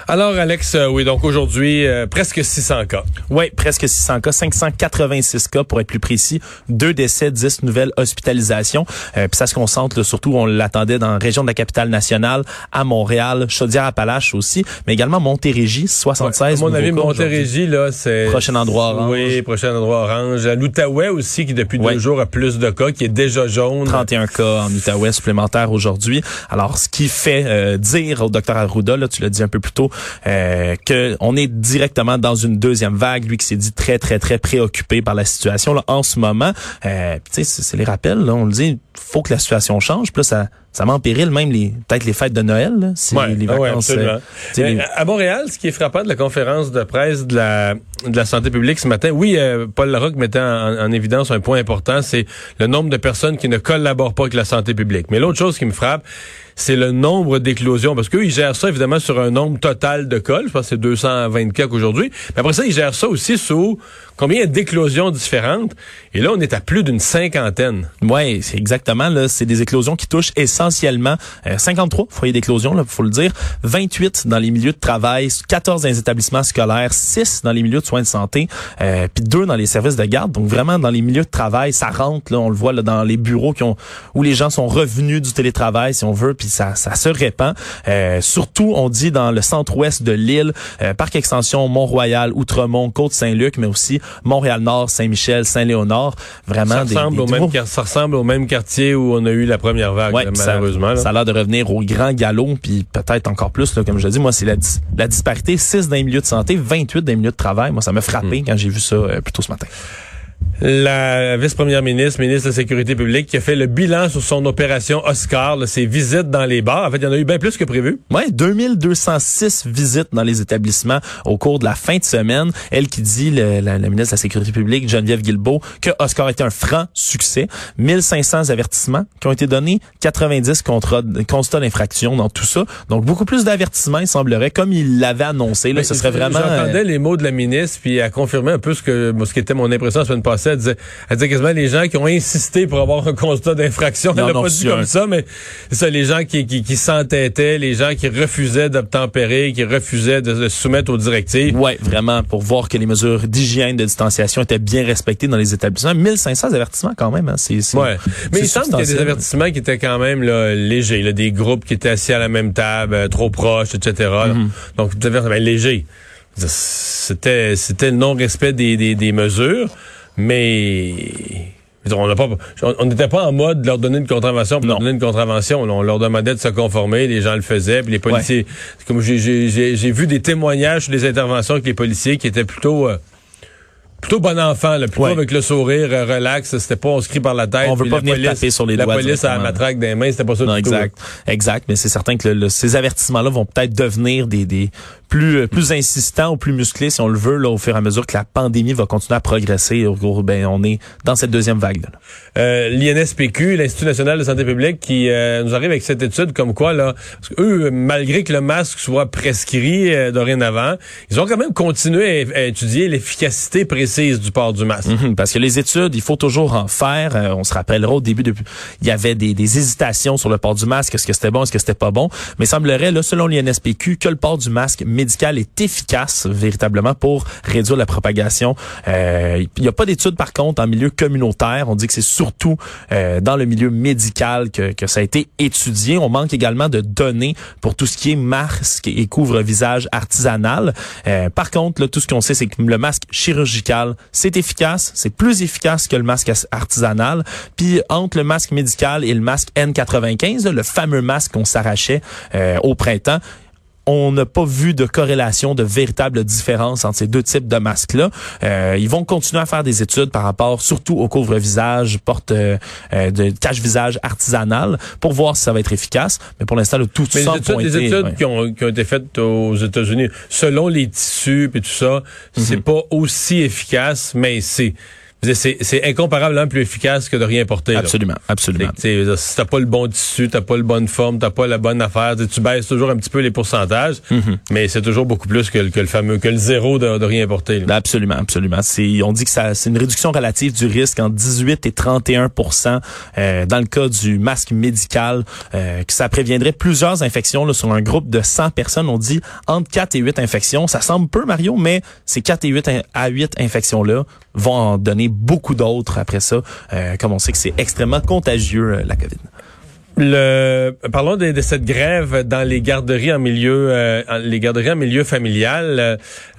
Alors, Alex, oui, donc aujourd'hui, presque 600 cas. Oui, presque 600 cas, 586 cas pour être plus précis, 2 décès, 10 nouvelles hospitalisations. Puis ça se concentre, là, surtout, on l'attendait dans la région de la capitale nationale, à Montréal, Chaudière-Appalaches aussi, mais également Montérégie, 76 ouais, à mon avis, cas Montérégie, là, c'est... Prochain endroit orange. Oui, prochain endroit orange. À l'Outaouais aussi, qui depuis 2 jours a plus de cas, qui est déjà jaune. 31 cas en Outaouais supplémentaires aujourd'hui. Alors, ce qui fait dire au Dr Arruda, là, tu l'as dit un peu plus tôt, que on est directement dans une deuxième vague, lui qui s'est dit très préoccupé par la situation là en ce moment. Tu sais, c'est les rappels, là, on le dit, faut que la situation change. Puis là, ça met en péril même peut-être les fêtes de Noël, là, si les vacances. Ouais, à Montréal, ce qui est frappant de la conférence de presse de la santé publique ce matin, oui, Paul Larocque mettait en évidence un point important, c'est le nombre de personnes qui ne collaborent pas avec la santé publique. Mais l'autre chose qui me frappe, c'est le nombre d'éclosions, parce qu'eux, ils gèrent ça évidemment sur un nombre total de cas. Je pense que c'est 220 cas aujourd'hui. Mais après ça, ils gèrent ça aussi sous combien d'éclosions différentes. Et là, on est à plus d'une 50aine. Oui, c'est exactement. Là, c'est des éclosions qui touchent essentiellement 53 foyers d'éclosion, là, faut le dire, 28 dans les milieux de travail, 14 dans les établissements scolaires, 6 dans les milieux de soins de santé, puis 2 dans les services de garde. Donc vraiment, dans les milieux de travail, ça rentre. Là, on le voit là, dans les bureaux où les gens sont revenus du télétravail, si on veut. Puis ça se répand. Surtout, on dit dans le centre-ouest de l'île, Parc Extension, Mont-Royal, Outremont, Côte-Saint-Luc, mais aussi Montréal-Nord, Saint-Michel, Saint-Léonard. Vraiment ça ressemble au même quartier où on a eu la première vague, ouais, malheureusement. Ça a l'air de revenir au grand galop, puis peut-être encore plus, là, comme je le dis. Moi, c'est la disparité. 6 dans les milieux de santé, 28 dans les milieux de travail. Moi, ça m'a frappé quand j'ai vu ça plus tôt ce matin. La vice-première ministre de la Sécurité publique, qui a fait le bilan sur son opération Oscar, là, ses visites dans les bars. En fait, il y en a eu bien plus que prévu. Ouais, 2206 visites dans les établissements au cours de la fin de semaine. Elle qui dit, la ministre de la Sécurité publique, Geneviève Guilbeault, que Oscar était un franc succès. 1500 avertissements qui ont été donnés, 90 constats d'infraction dans tout ça. Donc, beaucoup plus d'avertissements, il semblerait, comme il l'avait annoncé. Là, ce serait vraiment... J'entendais les mots de la ministre, puis elle confirmait un peu ce qui était mon impression la semaine passée. Elle disait quasiment les gens qui ont insisté pour avoir un constat d'infraction. Elle n'a pas dit comme ça, mais c'est ça, les gens qui s'entêtaient, les gens qui refusaient d'obtempérer, qui refusaient de se soumettre aux directives. Ouais, vraiment, pour voir que les mesures d'hygiène, de distanciation étaient bien respectées dans les établissements. 1500 avertissements quand même, hein. Ouais. Mais il semble qu'il y a des avertissements qui étaient quand même là, légers, là, des groupes qui étaient assis à la même table, trop proches, etc. Mm-hmm. Donc, léger. C'était le non-respect des mesures. Mais on n'était pas en mode de leur donner une contravention pour leur donner une contravention. On leur demandait de se conformer, les gens le faisaient, puis les policiers. Ouais. Comme j'ai vu des témoignages sur des interventions avec les policiers qui étaient plutôt bon enfant, là, plutôt avec le sourire, relax, c'était pas on se crie par la tête. On veut pas venir taper sur les doigts. La police a la matraque des mains, c'était pas ça du tout. Exact, mais c'est certain que ces avertissements-là vont peut-être devenir des plus insistants ou plus musclés, si on le veut, là, au fur et à mesure que la pandémie va continuer à progresser. On est dans cette deuxième vague. L'INSPQ, l'Institut national de santé publique, qui nous arrive avec cette étude comme quoi, là, parce que eux, malgré que le masque soit prescrit dorénavant, ils ont quand même continué à étudier l'efficacité précise du port du masque. Parce que les études, il faut toujours en faire. On se rappellera au début, il y avait des hésitations sur le port du masque. Est-ce que c'était bon, est-ce que c'était pas bon? Mais il semblerait, là, selon l'INSPQ, que le port du masque médical est efficace véritablement pour réduire la propagation. Il n'y a pas d'études par contre en milieu communautaire. On dit que c'est surtout dans le milieu médical que ça a été étudié. On manque également de données pour tout ce qui est masque et couvre-visage artisanal. Par contre, là, tout ce qu'on sait, c'est que le masque chirurgical, c'est efficace. C'est plus efficace que le masque artisanal. Puis entre le masque médical et le masque N95, là, le fameux masque qu'on s'arrachait au printemps, on n'a pas vu de corrélation, de véritable différence entre ces deux types de masques-là. Ils vont continuer à faire des études par rapport surtout au couvre-visage, de cache-visage artisanal pour voir si ça va être efficace. Mais pour l'instant, tout semble pointer. Les études qui ont été faites aux États-Unis, selon les tissus et tout ça, c'est pas aussi efficace, mais c'est c'est incomparablement plus efficace que de rien porter. Absolument, là. absolument. Si t'as pas le bon tissu, t'as pas la bonne forme, t'as pas la bonne affaire, tu baisses toujours un petit peu les pourcentages, mais c'est toujours beaucoup plus que le zéro de rien porter. Là. Absolument, absolument. On dit que c'est une réduction relative du risque entre 18 et 31% dans le cas du masque médical, que ça préviendrait plusieurs infections là, sur un groupe de 100 personnes. On dit entre 4 et 8 infections. Ça semble peu, Mario, mais ces 4 et 8 à 8 infections-là vont en donner beaucoup d'autres après ça, comme on sait que c'est extrêmement contagieux, la COVID. Parlons de cette grève dans les garderies en milieu familial.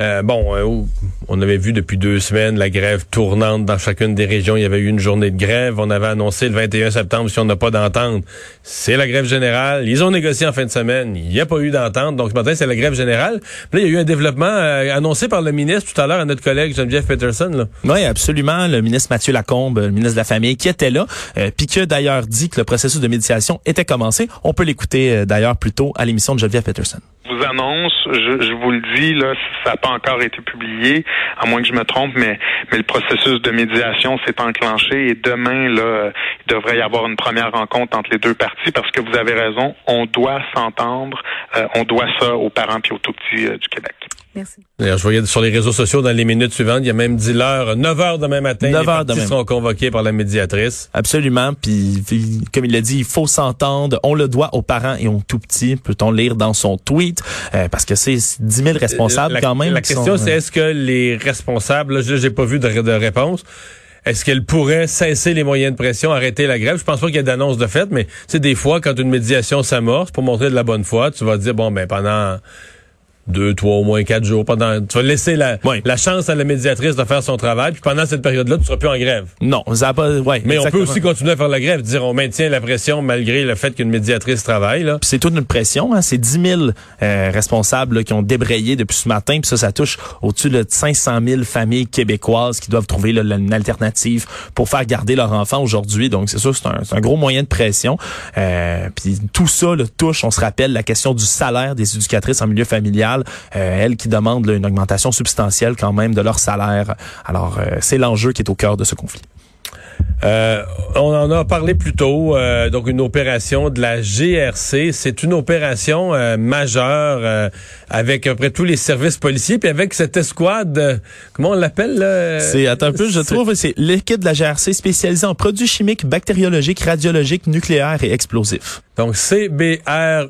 On avait vu depuis 2 semaines la grève tournante dans chacune des régions. Il y avait eu une journée de grève. On avait annoncé le 21 septembre si on n'a pas d'entente. C'est la grève générale. Ils ont négocié en fin de semaine. Il n'y a pas eu d'entente. Donc ce matin, c'est la grève générale. Puis là, il y a eu un développement annoncé par le ministre tout à l'heure à notre collègue Geneviève Peterson. Là. Oui, absolument. Le ministre Mathieu Lacombe, le ministre de la Famille, qui était là, puis qui a d'ailleurs dit que le processus de médiation était commencé. On peut l'écouter d'ailleurs plus tôt à l'émission de Geneviève Peterson. Je vous annonce, je vous le dis, là, ça n'a pas encore été publié, à moins que je me trompe, mais le processus de médiation s'est enclenché et demain, là, il devrait y avoir une première rencontre entre les deux parties parce que vous avez raison, on doit s'entendre, on doit ça aux parents puis aux tout-petits du Québec. Merci. D'ailleurs, je voyais sur les réseaux sociaux dans les minutes suivantes, il y a même dit l'heure, 9h demain matin, 9h les parties seront convoqués par la médiatrice. Absolument, puis comme il l'a dit, il faut s'entendre, on le doit aux parents et aux tout-petits, peut-on lire dans son tweet, parce que c'est 10 000 responsables quand même. La question, c'est est-ce que les responsables, là, j'ai pas vu de réponse, est-ce qu'elle pourrait cesser les moyens de pression, arrêter la grève? Je pense pas qu'il y ait d'annonce de fait, mais c'est des fois, quand une médiation s'amorce, pour montrer de la bonne foi, tu vas dire, pendant 2, 3, au moins 4 jours. Tu vas laisser la chance à la médiatrice de faire son travail, puis pendant cette période-là, tu seras plus en grève. Non, ça va pas. Ouais, mais exactement. On peut aussi continuer à faire la grève, dire on maintient la pression malgré le fait qu'une médiatrice travaille. Là. Puis c'est toute une pression, hein. C'est 10 000 responsables là, qui ont débrayé depuis ce matin, puis ça touche au-dessus de 500 000 familles québécoises qui doivent trouver là, une alternative pour faire garder leur enfant aujourd'hui. Donc c'est sûr, c'est un gros moyen de pression. Puis tout ça là, touche, on se rappelle, la question du salaire des éducatrices en milieu familial. Elles qui demandent là, une augmentation substantielle quand même de leur salaire. Alors, c'est l'enjeu qui est au cœur de ce conflit. On en a parlé plus tôt, donc une opération de la GRC. C'est une opération majeure avec à peu près tous les services policiers, puis avec cette escouade, comment on l'appelle? Attends un peu, je trouve, c'est l'équipe de la GRC spécialisée en produits chimiques, bactériologiques, radiologiques, nucléaires et explosifs. Donc CBRNE.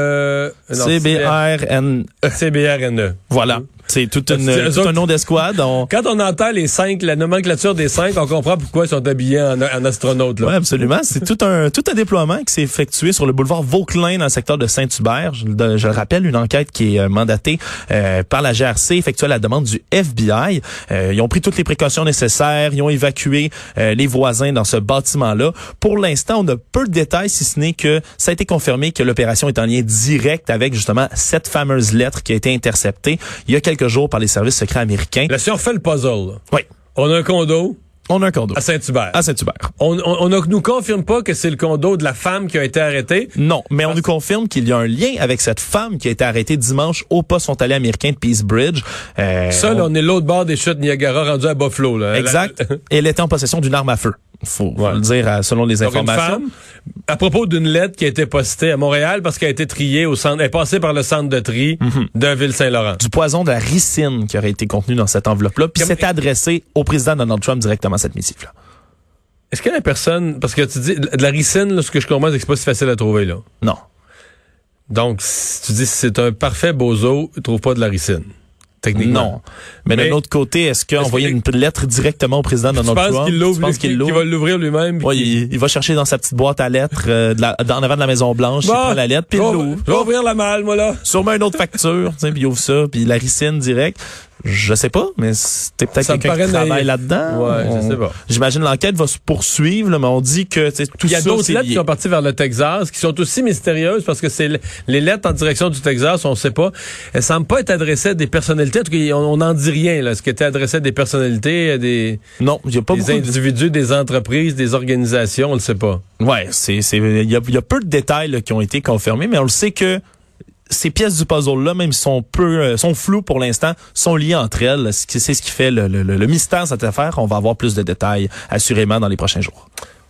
Voilà. C'est tout un nom d'escouade. Quand on entend les 5, la nomenclature des 5, on comprend pourquoi ils sont habillés en astronautes. Oui, absolument. C'est tout un déploiement qui s'est effectué sur le boulevard Vauquelin dans le secteur de Saint-Hubert. Je le rappelle, une enquête qui est mandatée par la GRC, effectuée à la demande du FBI. Ils ont pris toutes les précautions nécessaires. Ils ont évacué les voisins dans ce bâtiment-là. Pour l'instant, on a peu de détails, si ce n'est que ça a été confirmé que l'opération est en lien direct avec justement cette fameuse lettre qui a été interceptée il y a quelques jours par les services secrets américains. Là, si on fait le puzzle, oui. On a un condo. À Saint-Hubert. On nous confirme pas que c'est le condo de la femme qui a été arrêtée. Non, mais on nous confirme qu'il y a un lien avec cette femme qui a été arrêtée dimanche au poste frontalier américain de Peacebridge. On est l'autre bord des chutes Niagara rendu à Buffalo. Là. Exact. Et elle était en possession d'une arme à feu. Faut le dire selon les informations. Une femme, à propos d'une lettre qui a été postée à Montréal parce qu'elle a été triée au centre, elle est passée par le centre de tri de Ville-Saint-Laurent. Du poison de la ricine qui aurait été contenu dans cette enveloppe-là, puis c'est adressé au président Donald Trump directement cette missive-là. Est-ce que la personne, parce que tu dis de la ricine, là, ce que je comprends, c'est que c'est pas si facile à trouver là. Non. Donc, si tu dis c'est un parfait bozo, il trouve pas de la ricine. Techniquement. Non. Mais d'un autre côté, est-ce qu'envoyer une lettre directement au président Donald Trump? Tu penses qu'il va l'ouvrir lui-même? Oui, il va chercher dans sa petite boîte à lettres en avant de la Maison-Blanche, il prend la lettre, puis il l'ouvre. Je vais ouvrir la malle, moi, là. Sûrement une autre facture, puis il ouvre ça, puis la ricine direct. Je sais pas, mais c'était peut-être quelqu'un qui travaille là-dedans. Ouais, je sais pas. J'imagine l'enquête va se poursuivre, là, mais on dit que tout ça, il y a d'autres lettres qui sont parties vers le Texas, qui sont aussi mystérieuses parce que c'est les lettres en direction du Texas, on sait pas. Elles semblent pas être adressées à des personnalités. En tout cas, on n'en dit rien, là. Ce qui était adressé à des personnalités, à des... Non, il y a pas des individus, des entreprises, des organisations, on le sait pas. Ouais, il y a peu de détails là, qui ont été confirmés, mais on le sait que ces pièces du puzzle-là, même si sont floues pour l'instant, sont liées entre elles. C'est ce qui fait le mystère de cette affaire. On va avoir plus de détails, assurément, dans les prochains jours.